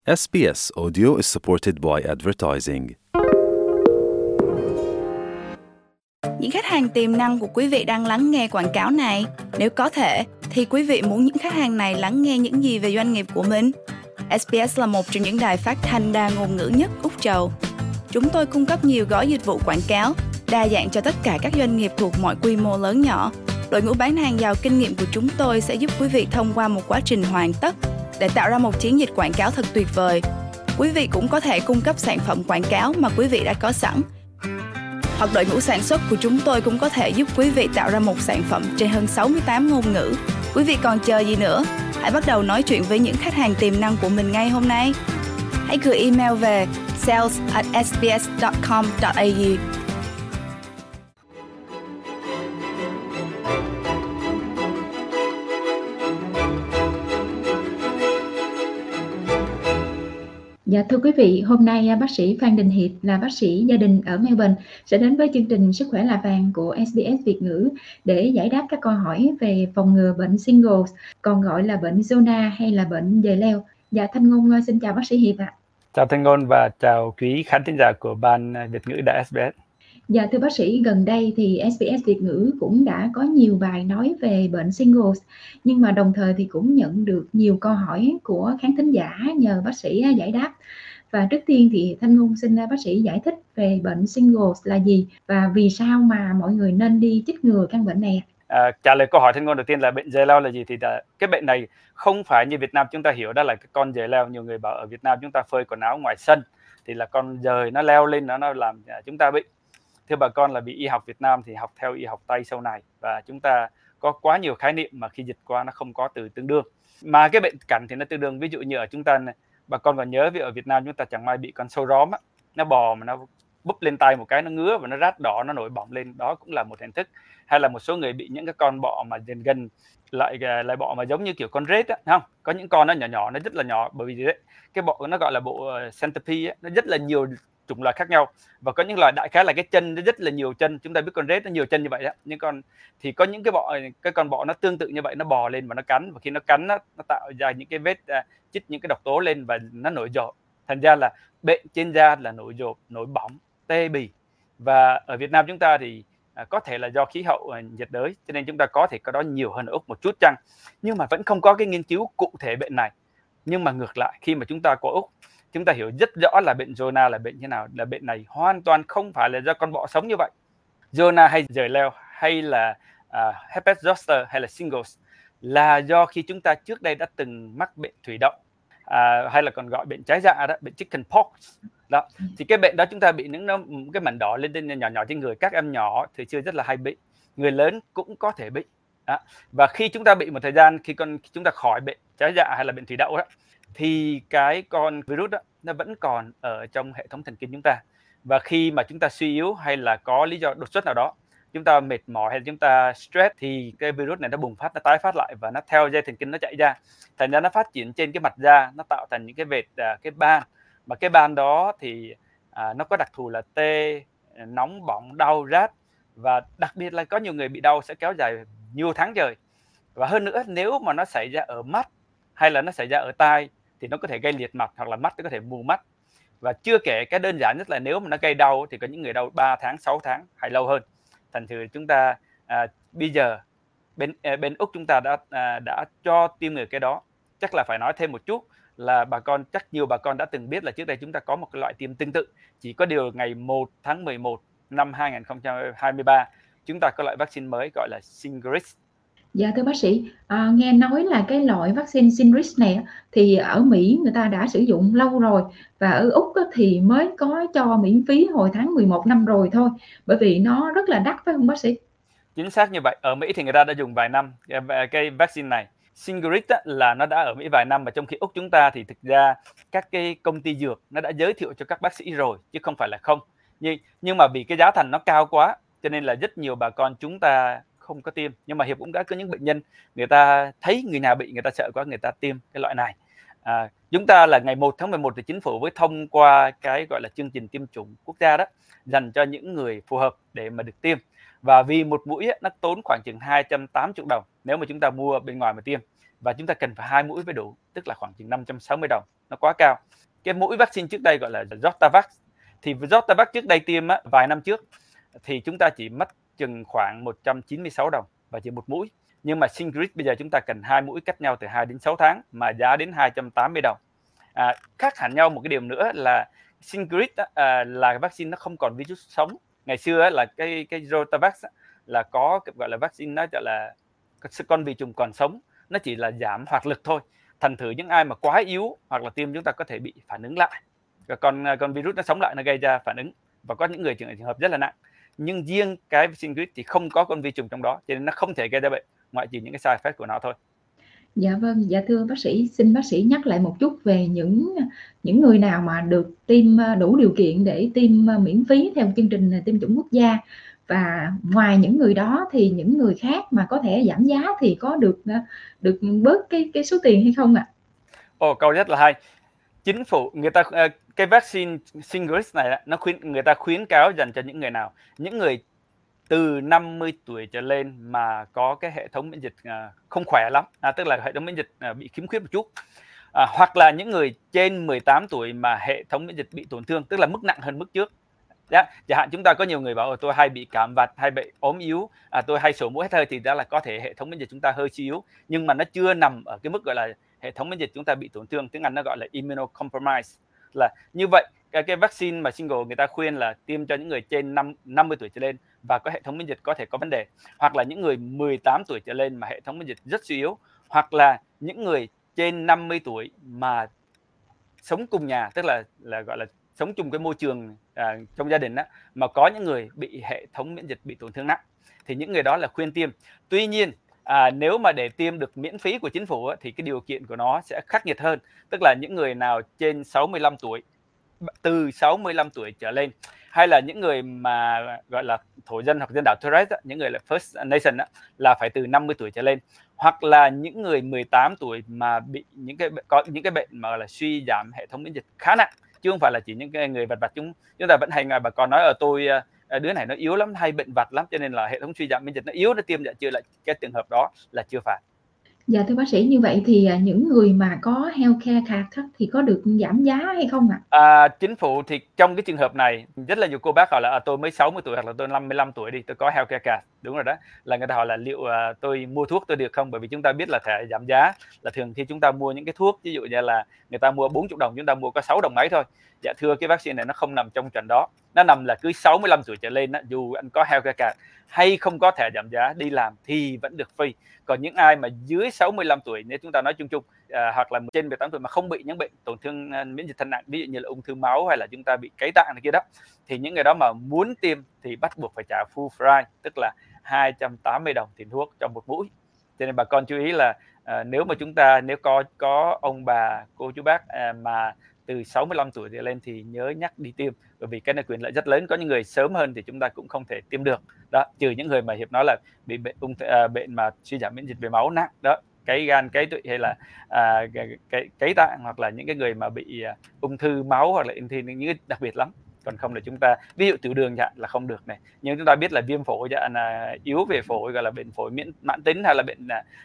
SBS Audio is supported by advertising. Những khách hàng tiềm năng của quý vị đang lắng nghe quảng cáo này. Nếu có thể, thì quý vị muốn những khách hàng này lắng nghe những gì về doanh nghiệp của mình? SBS là một trong những đài phát thanh đa ngôn ngữ nhất Úc Châu. Chúng tôi cung cấp nhiều gói dịch vụ quảng cáo, đa dạng cho tất cả các doanh nghiệp thuộc mọi quy mô lớn nhỏ. Đội ngũ bán hàng giàu kinh nghiệm của chúng tôi sẽ giúp quý vị thông qua một quá trình hoàn tất để tạo ra một chiến dịch quảng cáo thật tuyệt vời. Quý vị cũng có thể cung cấp sản phẩm quảng cáo mà quý vị đã có sẵn. Hoặc đội ngũ sản xuất của chúng tôi cũng có thể giúp quý vị tạo ra một sản phẩm trên hơn 68 ngôn ngữ. Quý vị còn chờ gì nữa? Hãy bắt đầu nói chuyện với những khách hàng tiềm năng của mình ngay hôm nay. Hãy gửi email về sales@sbs.com.au. Dạ thưa quý vị, hôm nay bác sĩ Phan Đình Hiệp là bác sĩ gia đình ở Melbourne sẽ đến với chương trình Sức khỏe là vàng của SBS Việt ngữ để giải đáp các câu hỏi về phòng ngừa bệnh shingles, còn gọi là bệnh zona hay là bệnh dời leo. Dạ Thanh Ngôn xin chào bác sĩ Hiệp ạ. Chào Thanh Ngôn và chào quý khán thính giả của ban Việt ngữ Đài SBS. Dạ thưa bác sĩ, gần đây thì SBS Việt ngữ cũng đã có nhiều bài nói về bệnh shingles, nhưng mà đồng thời thì cũng nhận được nhiều câu hỏi của khán thính giả nhờ bác sĩ giải đáp. Và trước tiên thì Thanh Ngôn xin bác sĩ giải thích về bệnh shingles là gì và vì sao mà mọi người nên đi chích ngừa căn bệnh này. Trả lời câu hỏi Thanh Ngôn đầu tiên là bệnh dời leo là gì thì cái bệnh này không phải như Việt Nam chúng ta hiểu đó là cái con dời leo. Nhiều người bảo ở Việt Nam chúng ta phơi quần áo ngoài sân thì là con dời nó leo lên nó làm chúng ta bị. Thưa bà con là vì y học Việt Nam thì học theo y học Tây sau này và chúng ta có quá nhiều khái niệm mà khi dịch qua nó không có từ tương đương. Mà cái bệnh cảnh thì nó tương đương, ví dụ như ở chúng ta này, bà con còn nhớ vì ở Việt Nam chúng ta chẳng may bị con sâu róm á, nó bò mà nó búp lên tay một cái nó ngứa và nó rát đỏ, nó nổi bỏng lên, đó cũng là một hình thức. Hay là một số người bị những cái con bọ mà gần lại bọ mà giống như kiểu con rết á, không? Có những con nó nhỏ nhỏ, nó rất là nhỏ, bởi vì đấy cái bọ nó gọi là bộ centipede á, nó rất là nhiều chủng loại khác nhau và có những loài đại khái là cái chân nó rất là nhiều chân, chúng ta biết con rết nó nhiều chân như vậy đó, nhưng còn thì có những cái con bọ nó tương tự như vậy, nó bò lên và nó cắn, và khi nó cắn nó tạo ra những cái vết chích những cái độc tố lên và nó nổi rộp, thành ra là bệnh trên da là nổi rộp, nổi bỏng, tê bì. Và ở Việt Nam chúng ta thì có thể là do khí hậu nhiệt đới cho nên chúng ta có thể có đó nhiều hơn ở Úc một chút chăng, nhưng mà vẫn không có cái nghiên cứu cụ thể bệnh này. Nhưng mà ngược lại, khi mà chúng ta có Úc, chúng ta hiểu rất rõ là bệnh zona là bệnh như nào, là bệnh này hoàn toàn không phải là do con bọ sống như vậy. Zona hay dời leo hay là herpes zoster hay là shingles là do khi chúng ta trước đây đã từng mắc bệnh thủy đậu, hay là còn gọi bệnh trái dạ đó, bệnh chicken pox đó, thì cái bệnh đó chúng ta bị những cái mẩn đỏ lên nhỏ nhỏ trên người. Các em nhỏ thì chưa rất là hay bị, người lớn cũng có thể bị đó. Và khi chúng ta bị một thời gian, khi chúng ta khỏi bệnh trái dạ hay là bệnh thủy đậu đó, thì cái con virus đó nó vẫn còn ở trong hệ thống thần kinh chúng ta, và khi mà chúng ta suy yếu hay là có lý do đột xuất nào đó, chúng ta mệt mỏi hay chúng ta stress, thì cái virus này nó bùng phát, nó tái phát lại và nó theo dây thần kinh nó chạy ra, thành ra nó phát triển trên cái mặt da, nó tạo thành những cái vệt cái ban, mà cái ban đó thì nó có đặc thù là tê, nóng, bỏng, đau, rát, và đặc biệt là có nhiều người bị đau sẽ kéo dài nhiều tháng trời. Và hơn nữa, nếu mà nó xảy ra ở mắt hay là nó xảy ra ở tai thì nó có thể gây liệt mặt hoặc là mắt nó có thể mù mắt. Và chưa kể cái đơn giản nhất là nếu mà nó gây đau thì có những người đau 3 tháng, 6 tháng hay lâu hơn. Thành thử chúng ta bây giờ bên Úc chúng ta đã cho tiêm người cái đó. Chắc là phải nói thêm một chút là nhiều bà con đã từng biết là trước đây chúng ta có một cái loại tiêm tương tự, chỉ có điều ngày 1 tháng 11 năm 2023 chúng ta có loại vaccine mới gọi là Shingrix. Dạ thưa bác sĩ, nghe nói là cái loại vaccine Shingrix này thì ở Mỹ người ta đã sử dụng lâu rồi, và ở Úc thì mới có cho miễn phí hồi tháng 11 năm rồi thôi, bởi vì nó rất là đắt phải không bác sĩ? Chính xác như vậy. Ở Mỹ thì người ta đã dùng vài năm cái vaccine này. Shingrix là nó đã ở Mỹ vài năm, và trong khi Úc chúng ta thì thực ra các cái công ty dược nó đã giới thiệu cho các bác sĩ rồi chứ không phải là không. Nhưng mà vì cái giá thành nó cao quá cho nên là rất nhiều bà con chúng ta không có tiêm. Nhưng mà Hiệp cũng đã có những bệnh nhân người ta thấy người nào bị, người ta sợ quá, người ta tiêm cái loại này. Chúng ta là ngày 1 tháng 11 thì chính phủ mới thông qua cái gọi là chương trình tiêm chủng quốc gia đó, dành cho những người phù hợp để mà được tiêm. Và vì một mũi nó tốn khoảng chừng 280 đồng nếu mà chúng ta mua bên ngoài mà tiêm. và chúng ta cần phải 2 mũi mới đủ, tức là khoảng chừng 560 đồng, nó quá cao. Cái mũi vaccine trước đây gọi là Zostavax, thì Zostavax trước đây tiêm vài năm trước thì chúng ta chỉ mất chừng khoảng 196 đồng và chỉ một mũi. Nhưng mà Shingrix bây giờ chúng ta cần 2 mũi cách nhau từ 2 đến 6 tháng mà giá đến 280 đồng. Khác hẳn nhau một cái điều nữa là Shingrix là vaccine nó không còn virus sống. Ngày xưa là cái Rotavax là có gọi là vaccine nó gọi là con vi trùng còn sống, nó chỉ là giảm hoạt lực thôi. Thành thử những ai mà quá yếu hoặc là tiêm chúng ta có thể bị phản ứng lại. Còn virus nó sống lại, nó gây ra phản ứng và có những người trường hợp rất là nặng. Nhưng riêng cái Shingrix thì không có con vi trùng trong đó, cho nên nó không thể gây ra bệnh, ngoại trừ những cái side effect của nó thôi. Dạ vâng, dạ thưa bác sĩ, xin bác sĩ nhắc lại một chút về những người nào mà được tiêm đủ điều kiện để tiêm miễn phí theo chương trình tiêm chủng quốc gia, và ngoài những người đó thì những người khác mà có thể giảm giá thì có được bớt cái số tiền hay không ạ? Câu rất là hay. Chính phủ người ta cái vaccine Shingrix này người ta khuyến cáo dành cho những người nào? Những người từ 50 tuổi trở lên mà có cái hệ thống miễn dịch không khỏe lắm, tức là hệ thống miễn dịch bị khiếm khuyết một chút, hoặc là những người trên 18 tuổi mà hệ thống miễn dịch bị tổn thương, tức là mức nặng hơn mức trước. Chẳng hạn chúng ta có nhiều người bảo tôi hay bị cảm vặt, hay bị ốm yếu, tôi hay sổ mũi hắt hơi, thì đó là có thể hệ thống miễn dịch chúng ta hơi suy yếu, nhưng mà nó chưa nằm ở cái mức gọi là hệ thống miễn dịch chúng ta bị tổn thương, tiếng Anh nó gọi là immunocompromised. Là như vậy, cái vaccine mà single người ta khuyên là tiêm cho những người trên 50 tuổi trở lên và có hệ thống miễn dịch có thể có vấn đề, hoặc là những người 18 tuổi trở lên mà hệ thống miễn dịch rất suy yếu, hoặc là những người trên 50 tuổi mà sống cùng nhà, tức là gọi là sống chung cái môi trường trong gia đình mà có những người bị hệ thống miễn dịch bị tổn thương nặng, thì những người đó là khuyên tiêm. Tuy nhiên nếu mà để tiêm được miễn phí của chính phủ thì cái điều kiện của nó sẽ khắc nghiệt hơn, tức là những người nào trên 65 tuổi, từ 65 tuổi trở lên, hay là những người mà gọi là thổ dân hoặc dân đảo Torres, những người là First Nation là phải từ 50 tuổi trở lên, hoặc là những người 18 tuổi mà bị có những cái bệnh mà là suy giảm hệ thống miễn dịch khá nặng, chứ không phải là chỉ những cái người vật chúng ta vẫn hay bà con nói ở tôi đứa này nó yếu lắm, hay bệnh vặt lắm, cho nên là hệ thống suy giảm miễn dịch nó yếu, nó tiêm chưa, lại cái trường hợp đó là chưa phải. Dạ thưa bác sĩ, như vậy thì những người mà có healthcare card thì có được giảm giá hay không ạ? Chính phủ thì trong cái trường hợp này rất là nhiều cô bác hỏi là tôi mới 60 tuổi hoặc là tôi 55 tuổi đi, tôi có healthcare card. Đúng rồi đó, là người ta hỏi là liệu tôi mua thuốc tôi được không? Bởi vì chúng ta biết là thẻ giảm giá là thường khi chúng ta mua những cái thuốc, ví dụ như là người ta mua 40 đồng, chúng ta mua có 6 đồng mấy thôi. Dạ thưa, cái vaccine này nó không nằm trong trận đó. Nó nằm là cứ 65 tuổi trở lên dù anh có healthcare card hay không có thẻ giảm giá đi làm thì vẫn được free. Còn những ai mà dưới 65 tuổi, nếu chúng ta nói chung hoặc là trên 18 tuổi mà không bị những bệnh tổn thương miễn dịch thân nặng, ví dụ như là ung thư máu hay là chúng ta bị cấy tạng này kia đó, thì những người đó mà muốn tiêm thì bắt buộc phải trả full price, tức là 280 đồng tiền thuốc cho một mũi. Cho nên bà con chú ý là nếu có ông bà cô chú bác mà từ 65 tuổi trở lên thì nhớ nhắc đi tiêm, bởi vì cái này quyền lợi rất lớn. Có những người sớm hơn thì chúng ta cũng không thể tiêm được đó, trừ những người mà Hiệp nói là bị bệnh mà suy giảm miễn dịch về máu nặng đó, cấy gan, cấy tụy hay là cấy tạng, hoặc là những cái người mà bị ung thư máu hoặc là ung thư những cái đặc biệt lắm. Còn không là chúng ta ví dụ tiểu đường là không được này, nhưng chúng ta biết là viêm phổi là yếu về phổi, gọi là bệnh phổi mãn tính, hay là bệnh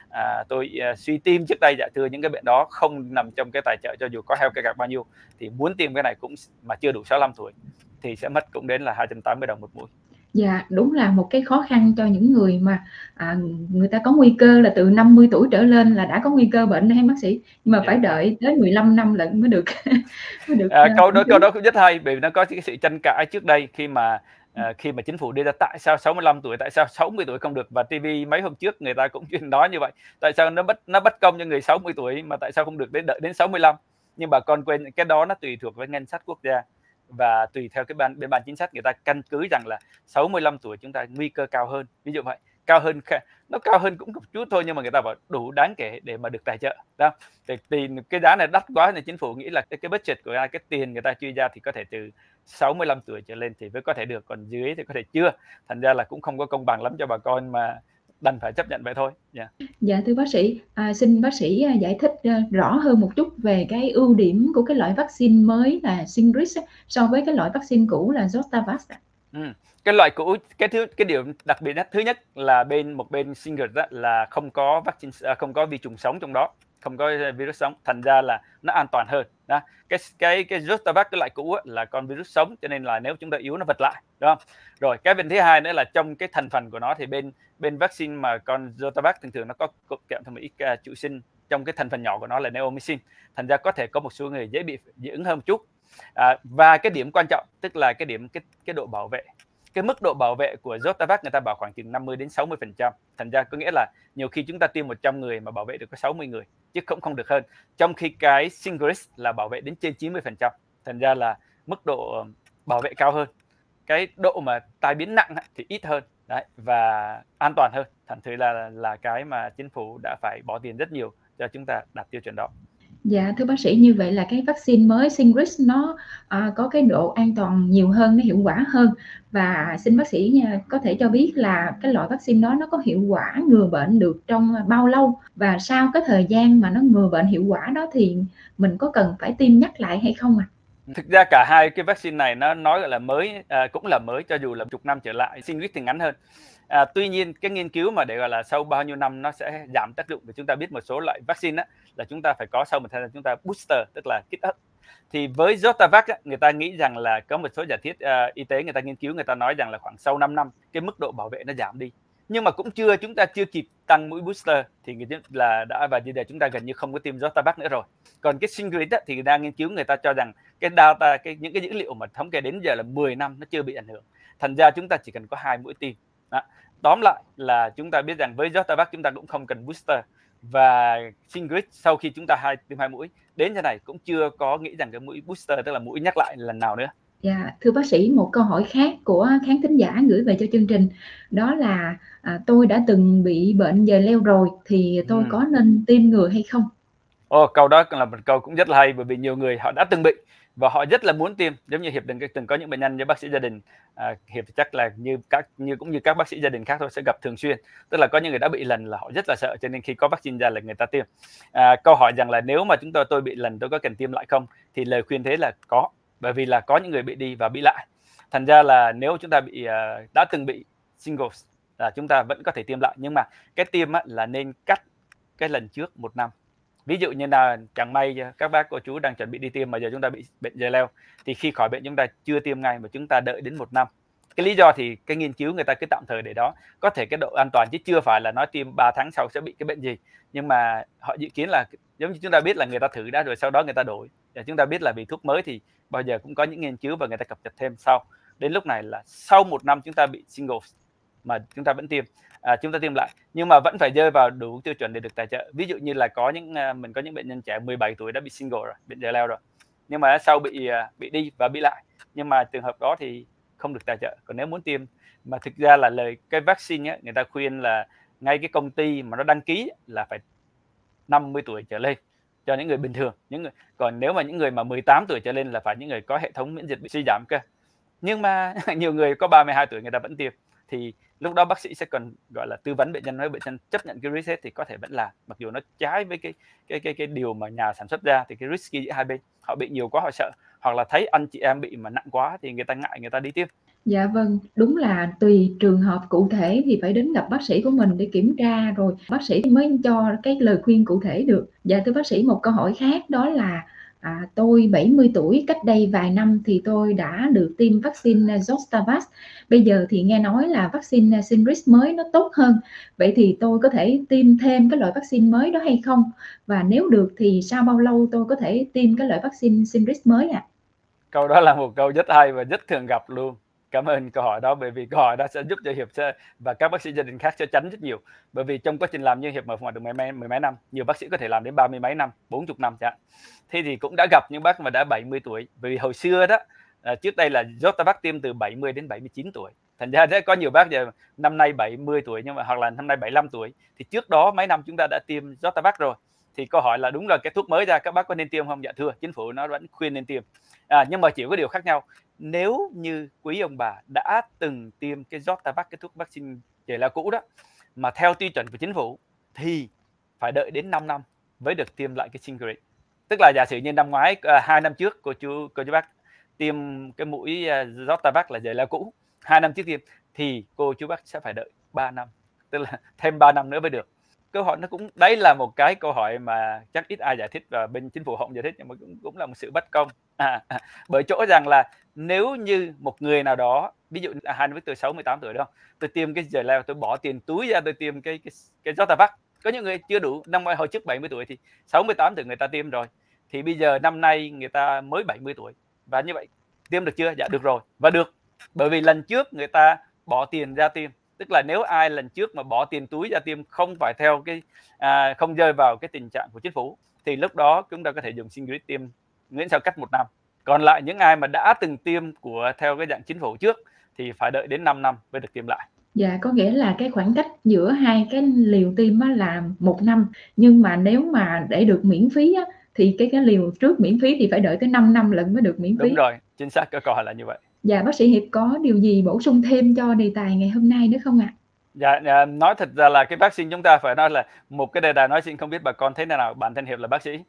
suy tim trước đây, thưa, những cái bệnh đó không nằm trong cái tài trợ cho dù có healthcare card bao nhiêu, thì muốn tiêm cái này cũng mà chưa đủ 65 tuổi thì sẽ mất cũng đến là 280 đồng một mũi. Dạ, đúng là một cái khó khăn cho những người mà người ta có nguy cơ là từ 50 tuổi trở lên là đã có nguy cơ bệnh hay bác sĩ, nhưng mà phải đợi tới 15 năm lận mới được câu đó cũng rất hay, bởi vì nó có cái sự tranh cãi trước đây khi mà chính phủ đưa ra tại sao 65 tuổi, tại sao 60 tuổi không được, và TV mấy hôm trước người ta cũng chuyên nói như vậy, tại sao nó bất công cho người 60 tuổi mà tại sao không được đợi đến 65. Nhưng bà con quên cái đó nó tùy thuộc với ngân sách quốc gia và tùy theo cái bên ban chính sách, người ta căn cứ rằng là 65 tuổi chúng ta nguy cơ cao hơn, ví dụ vậy, nó cao hơn cũng một chút thôi, nhưng mà người ta bảo đủ đáng kể để mà được tài trợ đó. Thì cái giá này đắt quá thì chính phủ nghĩ là cái budget của cái tiền người ta chi ra thì có thể từ 65 tuổi trở lên thì mới có thể được, còn dưới thì có thể chưa. Thành ra là cũng không có công bằng lắm cho bà con, mà đành phải chấp nhận vậy thôi. Dạ thưa bác sĩ, xin bác sĩ giải thích rõ hơn một chút về cái ưu điểm của cái loại vaccine mới là Shingrix so với cái loại vaccine cũ là Zostavax. Cái loại cũ, cái điều đặc biệt nhất, thứ nhất là một bên Shingrix á, là không có vaccine, không có vi trùng sống trong đó, không có virus sống, thành ra là nó an toàn hơn. Đó. Cái Zostavax, cái loại cũ á, là con virus sống, cho nên là nếu chúng ta yếu nó vật lại, đúng không? Rồi cái bên thứ hai nữa là trong cái thành phần của nó thì bên vaccine mà con Zostavax thường nó có kèm thêm một ít trụ sinh trong cái thành phần nhỏ của nó là neomycin, thành ra có thể có một số người dễ bị dị ứng hơn một chút. Và cái điểm quan trọng tức là cái độ bảo vệ, cái mức độ bảo vệ của Zostavax người ta bảo khoảng chừng 50 đến 60%, thành ra có nghĩa là nhiều khi chúng ta tiêm 100 người mà bảo vệ được có 60 người chứ không được hơn, trong khi cái Shingrix là bảo vệ đến trên 90%, thành ra là mức độ bảo vệ cao hơn, cái độ mà tai biến nặng thì ít hơn đấy, và an toàn hơn, thành thử là cái mà chính phủ đã phải bỏ tiền rất nhiều cho chúng ta đạt tiêu chuẩn đó. Dạ thưa bác sĩ, như vậy là cái vaccine mới Shingrix nó có cái độ an toàn nhiều hơn, nó hiệu quả hơn, và xin bác sĩ có thể cho biết là cái loại vaccine đó nó có hiệu quả ngừa bệnh được trong bao lâu, và sau cái thời gian mà nó ngừa bệnh hiệu quả đó thì mình có cần phải tiêm nhắc lại hay không ạ? Thực ra cả hai cái vaccine này nó nói gọi là mới, cũng là mới cho dù là chục năm trở lại, Shingrix thì ngắn hơn. Tuy nhiên cái nghiên cứu mà để gọi là sau bao nhiêu năm nó sẽ giảm tác dụng, vì chúng ta biết một số loại vaccine á, là chúng ta phải có sau một thời gian chúng ta booster, tức là kích ấp. Thì với Zostavax á, người ta nghĩ rằng là có một số giả thiết y tế người ta nghiên cứu, người ta nói rằng là khoảng sau 5 năm cái mức độ bảo vệ nó giảm đi, nhưng mà chúng ta chưa kịp tăng mũi booster thì và bây giờ chúng ta gần như không có tiêm Zostavax nữa rồi. Còn cái Shingrix thì người ta nghiên cứu, người ta cho rằng cái data, những cái dữ liệu mà thống kê đến giờ là 10 năm nó chưa bị ảnh hưởng, thành ra chúng ta chỉ cần có 2 mũi tiêm. Đó. Tóm lại là chúng ta biết rằng với Zostavax chúng ta cũng không cần booster, và Shingrix sau khi chúng ta tiêm 2 mũi đến thế này cũng chưa có nghĩ rằng cái mũi booster, tức là mũi nhắc lại lần nào nữa. Dạ, thưa bác sĩ, một câu hỏi khác của khán thính giả gửi về cho chương trình, đó là tôi đã từng bị bệnh giời leo rồi thì tôi có nên tiêm ngừa hay không? Câu đó là một câu cũng rất là hay, bởi vì nhiều người họ đã từng bị và họ rất là muốn tiêm, giống như Hiệp từng có những bệnh nhân như bác sĩ gia đình, Hiệp chắc là cũng như các bác sĩ gia đình khác thôi, sẽ gặp thường xuyên, tức là có những người đã bị lần là họ rất là sợ, cho nên khi có vaccine ra là người ta tiêm. Câu hỏi rằng là nếu mà tôi bị lần tôi có cần tiêm lại không, thì lời khuyên thế là có, bởi vì là có những người bị đi và bị lại, thành ra là nếu chúng ta đã từng bị shingles là chúng ta vẫn có thể tiêm lại, nhưng mà cái tiêm là nên cắt cái lần trước 1 năm. Ví dụ như là chẳng may các bác cô chú đang chuẩn bị đi tiêm mà giờ chúng ta bị bệnh giời leo, thì khi khỏi bệnh chúng ta chưa tiêm ngay mà chúng ta đợi đến 1 năm. Cái lý do thì cái nghiên cứu người ta cứ tạm thời để đó, có thể cái độ an toàn chứ chưa phải là nói tiêm 3 tháng sau sẽ bị cái bệnh gì, nhưng mà họ dự kiến là giống như chúng ta biết là người ta thử đã rồi sau đó người ta đổi. Để chúng ta biết là vì thuốc mới thì bao giờ cũng có những nghiên cứu và người ta cập nhật thêm sau. Đến lúc này là sau 1 năm chúng ta bị shingles mà chúng ta vẫn tiêm, chúng ta tiêm lại, nhưng mà vẫn phải rơi vào đủ tiêu chuẩn để được tài trợ. Ví dụ như là mình có những bệnh nhân trẻ 17 tuổi đã bị single rồi, bệnh giời leo rồi, nhưng mà sau bị đi và bị lại, nhưng mà trường hợp đó thì không được tài trợ. Còn nếu muốn tiêm, mà thực ra là cái vaccine ấy, người ta khuyên là ngay cái công ty mà nó đăng ký là phải 50 tuổi trở lên cho những người bình thường, còn nếu mà những người mà 18 tuổi trở lên là phải những người có hệ thống miễn dịch bị suy giảm cơ. Nhưng mà nhiều người có 32 tuổi người ta vẫn tiêm, thì lúc đó bác sĩ sẽ cần gọi là tư vấn bệnh nhân, nói bệnh nhân chấp nhận cái risk hết thì có thể vẫn làm, mặc dù nó trái với cái điều mà nhà sản xuất ra, thì cái risky giữa hai bên, họ bị nhiều quá họ sợ, hoặc là thấy anh chị em bị mà nặng quá thì người ta ngại, người ta đi tiêm. Dạ vâng, đúng là tùy trường hợp cụ thể thì phải đến gặp bác sĩ của mình để kiểm tra rồi bác sĩ mới cho cái lời khuyên cụ thể được. Dạ thưa bác sĩ, một câu hỏi khác đó là tôi 70 tuổi, cách đây vài năm thì tôi đã được tiêm vaccine Zostavax. Bây giờ thì nghe nói là vaccine Shingrix mới nó tốt hơn. Vậy thì tôi có thể tiêm thêm cái loại vaccine mới đó hay không? Và nếu được thì sau bao lâu tôi có thể tiêm cái loại vaccine Shingrix mới ạ? Câu đó là một câu rất hay và rất thường gặp luôn. Cảm ơn câu hỏi đó, bởi vì câu hỏi đó sẽ giúp cho Hiệp và các bác sĩ gia đình khác sẽ tránh rất nhiều. Bởi vì trong quá trình làm như Hiệp mở phòng được mười mấy năm, nhiều bác sĩ có thể làm đến 30 mấy năm, 40 năm chẳng. Thế thì cũng đã gặp những bác mà đã 70 tuổi. Vì hồi xưa đó, trước đây là Zostavax tiêm từ 70 đến 79 tuổi. Thành ra có nhiều bác giờ năm nay 70 tuổi nhưng mà hoặc là năm nay 75 tuổi, thì trước đó mấy năm chúng ta đã tiêm Zostavax rồi. Thì câu hỏi là đúng là cái thuốc mới ra các bác có nên tiêm không? Dạ thưa, chính phủ nó vẫn khuyên nên tiêm. Nhưng mà chỉ có điều khác nhau. Nếu như quý ông bà đã từng tiêm cái Zostavax, cái thuốc vaccine giời leo cũ đó, mà theo tiêu chuẩn của chính phủ thì phải đợi đến 5 năm mới được tiêm lại cái Shingrix. Tức là giả sử như năm ngoái, 2 năm trước cô chú bác tiêm cái mũi Zostavax là giời leo cũ, 2 năm trước tiêm thì cô chú bác sẽ phải đợi 3 năm, tức là thêm 3 năm nữa mới được. Câu hỏi nó cũng đấy là một cái câu hỏi mà chắc ít ai giải thích và bên chính phủ họ không giải thích, nhưng mà cũng là một sự bất công. Bởi chỗ rằng là nếu như một người nào đó, ví dụ 2 năm trước tôi 68 tuổi đó, tôi tiêm cái giời leo, tôi bỏ tiền túi ra tôi tiêm cái Zostavax. Có những người chưa đủ, năm hồi trước 70 tuổi thì 68 tuổi người ta tiêm rồi. Thì bây giờ năm nay người ta mới 70 tuổi. Và như vậy tiêm được chưa? Dạ được rồi. Và được. Bởi vì lần trước người ta bỏ tiền ra tiêm. Tức là nếu ai lần trước mà bỏ tiền túi ra tiêm không phải theo cái không rơi vào cái tình trạng của chính phủ thì lúc đó chúng ta có thể dùng Shingrix tiêm miễn sao cách 1 năm. Còn lại những ai mà đã từng tiêm của theo cái dạng chính phủ trước thì phải đợi đến 5 năm mới được tiêm lại. Dạ, có nghĩa là cái khoảng cách giữa hai cái liều tiêm á là 1 năm, nhưng mà nếu mà để được miễn phí á, thì cái liều trước miễn phí thì phải đợi tới 5 năm lận mới được miễn phí. Đúng rồi, chính xác, câu hỏi là như vậy. Dạ, bác sĩ Hiệp có điều gì bổ sung thêm cho đề tài ngày hôm nay nữa không ạ? Dạ, nói thật ra là cái vaccine chúng ta phải nói là một cái đề tài nói xin không biết bà con thế nào. Bản thân Hiệp là bác sĩ,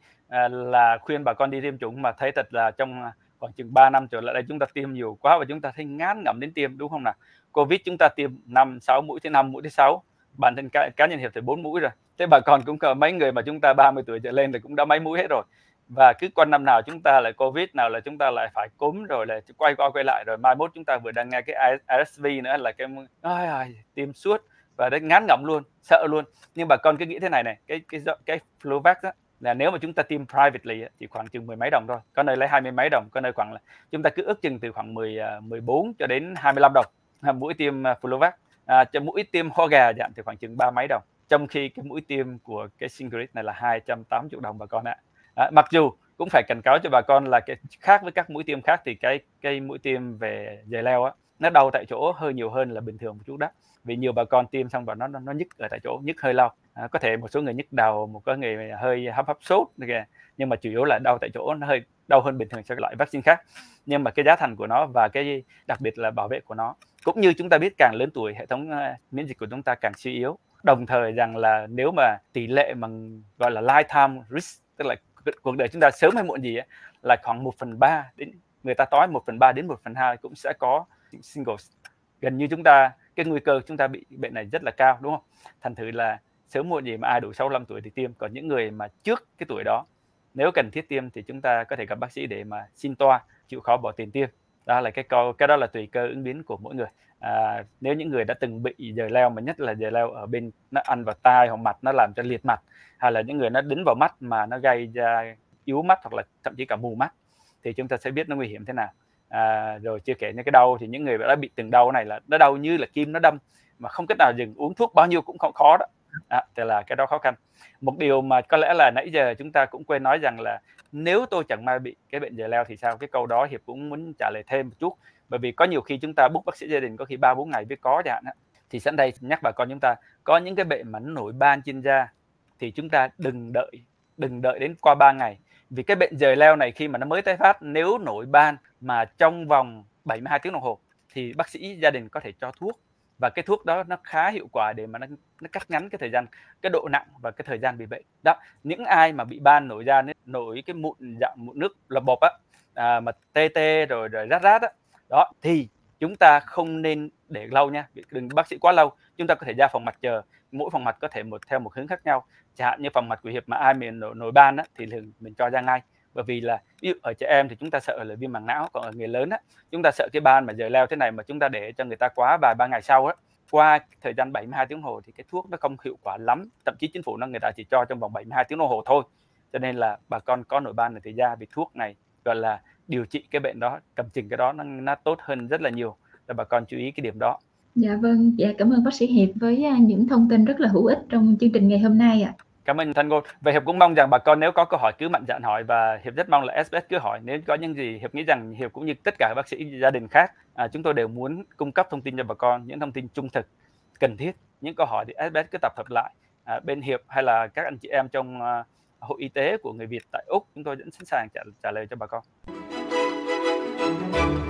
là khuyên bà con đi tiêm chủng mà thấy thật là trong khoảng chừng 3 năm trở lại đây chúng ta tiêm nhiều quá và chúng ta thấy ngán ngẩm đến tiêm, đúng không nào? Covid chúng ta tiêm 5-6 mũi, thứ 5 mũi thứ 6. Bản thân cá nhân Hiệp thì 4 mũi rồi. Thế bà con cũng có mấy người mà chúng ta 30 tuổi trở lên thì cũng đã mấy mũi hết rồi. Và cứ qua năm nào chúng ta lại Covid, nào là chúng ta lại phải cúm, rồi là quay qua quay lại, rồi mai mốt chúng ta vừa đang nghe cái RSV nữa là cái tiêm suốt và đấy ngán ngẩm luôn, sợ luôn. Nhưng bà con cứ nghĩ thế này này, cái Flovax á, là nếu mà chúng ta tiêm privately thì khoảng chừng 10 mấy đồng thôi, có nơi lấy 20 mấy đồng, có nơi khoảng là chúng ta cứ ước chừng từ khoảng 14 cho đến 25 đồng mũi tiêm Flovax. Cho mũi tiêm ho gà dạng thì khoảng chừng 3 mấy đồng, trong khi cái mũi tiêm của cái Shingrix này là 280 đồng bà con ạ. Mặc dù cũng phải cảnh cáo cho bà con là cái khác với các mũi tiêm khác thì cái mũi tiêm về giời leo á, nó đau tại chỗ hơi nhiều hơn là bình thường một chút đó. Vì nhiều bà con tiêm xong và nó nhức ở tại chỗ, nhức hơi lâu. Có thể một số người nhức đầu, một số người hơi hấp sốt kìa, nhưng mà chủ yếu là đau tại chỗ, nó hơi đau hơn bình thường so với loại vaccine khác. Nhưng mà cái giá thành của nó và cái đặc biệt là bảo vệ của nó, cũng như chúng ta biết càng lớn tuổi hệ thống miễn dịch của chúng ta càng suy yếu. Đồng thời rằng là nếu mà tỷ lệ mà gọi là lifetime risk, tức là cuộc đời chúng ta sớm hay muộn gì ấy, là khoảng 1/3 đến, người ta nói 1/3 đến 1/2 cũng sẽ có shingles. Gần như chúng ta cái nguy cơ chúng ta bị bệnh này rất là cao, đúng không? Thành thử là sớm muộn gì mà ai đủ 65 tuổi thì tiêm. Còn những người mà trước cái tuổi đó, nếu cần thiết tiêm thì chúng ta có thể gặp bác sĩ để mà xin toa, chịu khó bỏ tiền tiêm. Đó là cái đó là tùy cơ ứng biến của mỗi người. Nếu những người đã từng bị giời leo, mà nhất là giời leo ở bên nó ăn vào tai hoặc mặt, nó làm cho liệt mặt, hay là những người nó đính vào mắt mà nó gây ra yếu mắt hoặc là thậm chí cả mù mắt, thì chúng ta sẽ biết nó nguy hiểm thế nào. Rồi chưa kể những cái đau, thì những người đã bị từng đau này là nó đau như là kim nó đâm mà không cách nào dừng, uống thuốc bao nhiêu cũng khó đó. Thì là cái đó khó khăn. Một điều mà có lẽ là nãy giờ chúng ta cũng quên nói rằng là nếu tôi chẳng may bị cái bệnh giời leo thì sao? Cái câu đó Hiệp cũng muốn trả lời thêm một chút, bởi vì có nhiều khi chúng ta book bác sĩ gia đình có khi 3-4 ngày mới có chẳng hạn. Thì sẵn đây nhắc bà con chúng ta có những cái bệnh mà nó nổi ban trên da thì chúng ta đừng đợi đến qua 3 ngày. Vì cái bệnh giời leo này khi mà nó mới tái phát, nếu nổi ban mà trong vòng 72 tiếng đồng hồ thì bác sĩ gia đình có thể cho thuốc, và cái thuốc đó nó khá hiệu quả để mà nó cắt ngắn cái thời gian, cái độ nặng và cái thời gian bị bệnh. Đó, những ai mà bị ban nổi da, nổi cái mụn dạng mụn nước là bọt á, mà tê rồi rát á, đó thì chúng ta không nên để lâu nha, đừng bác sĩ quá lâu. Chúng ta có thể ra phòng mạch chờ, mỗi phòng mạch có thể theo một hướng khác nhau. Chẳng hạn như phòng mạch của Hiệp mà ai mình nổi ban á, thì mình cho ra ngay. Bởi vì là ví dụ ở trẻ em thì chúng ta sợ là viêm màng não, còn ở người lớn á, chúng ta sợ cái ban mà giời leo thế này mà chúng ta để cho người ta quá vài 3 ngày sau á, qua thời gian 72 tiếng đồng hồ thì cái thuốc nó không hiệu quả lắm. Thậm chí chính phủ người ta chỉ cho trong vòng 72 tiếng đồng hồ thôi. Cho nên là bà con có nổi ban thì ra vì thuốc này gọi là điều trị cái bệnh đó, cầm chừng cái đó nó tốt hơn rất là nhiều. Để bà con chú ý cái điểm đó. Dạ vâng, dạ cảm ơn bác sĩ Hiệp với những thông tin rất là hữu ích trong chương trình ngày hôm nay ạ. Cảm ơn Thanh Ngôn. Và Hiệp cũng mong rằng bà con nếu có câu hỏi cứ mạnh dạn hỏi, và Hiệp rất mong là SBS cứ hỏi. Nếu có những gì Hiệp nghĩ rằng Hiệp cũng như tất cả bác sĩ gia đình khác, chúng tôi đều muốn cung cấp thông tin cho bà con, những thông tin trung thực, cần thiết. Những câu hỏi thì SBS cứ tập hợp lại. Bên Hiệp hay là các anh chị em trong hội y tế của người Việt tại Úc, chúng tôi vẫn sẵn sàng trả lời cho bà con.